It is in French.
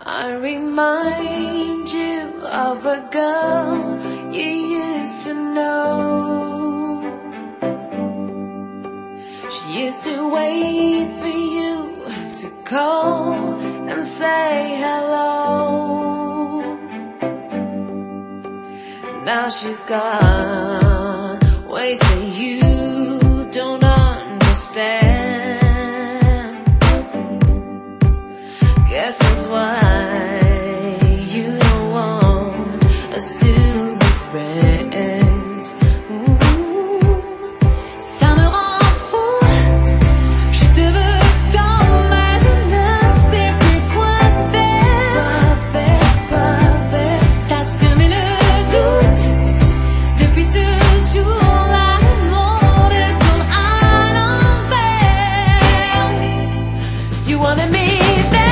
I remind you of a girl you used to know. She used to wait for you to call and say hello. Now she's gone, ways that you don't understand. Guess that's why you don't want us to be friends. Ça me rend fou, je te veux tant, mais je ne sais plus quoi faire. T'as semé le doute, depuis ce jour-là, le monde tourne à l'envers. You wanted me there.